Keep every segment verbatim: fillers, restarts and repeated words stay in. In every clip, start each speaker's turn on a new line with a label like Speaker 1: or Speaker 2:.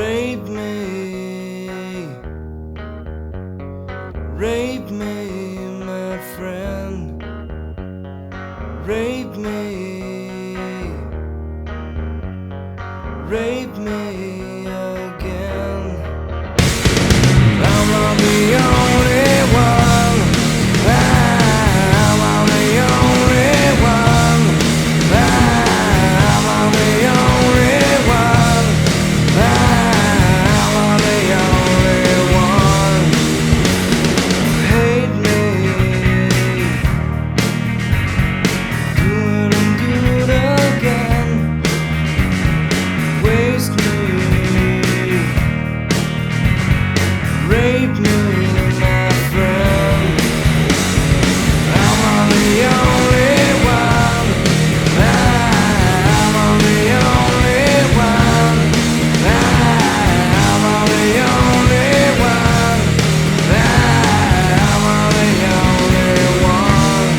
Speaker 1: Rape me, rape me, my friend. Rape me, rape me again. I'm not the only one. I'm not the only one. I'm not the only one. I'm not the only one. Hate me, doing good again. Waste me, rape me, my friend. I'm not the only one. I'm not the only one. I'm not the only one. I'm not the only one.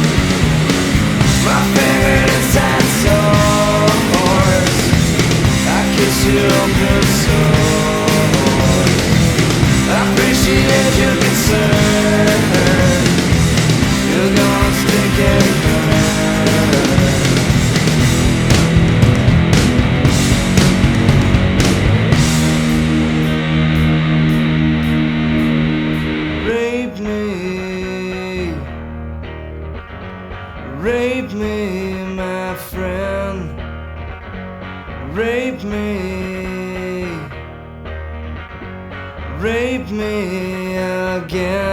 Speaker 1: My favorite inside source. I kiss you open source. I appreciate your concern. You're gonna stick and burn. Rape me, rape me, my friend. Rape me, rape me again.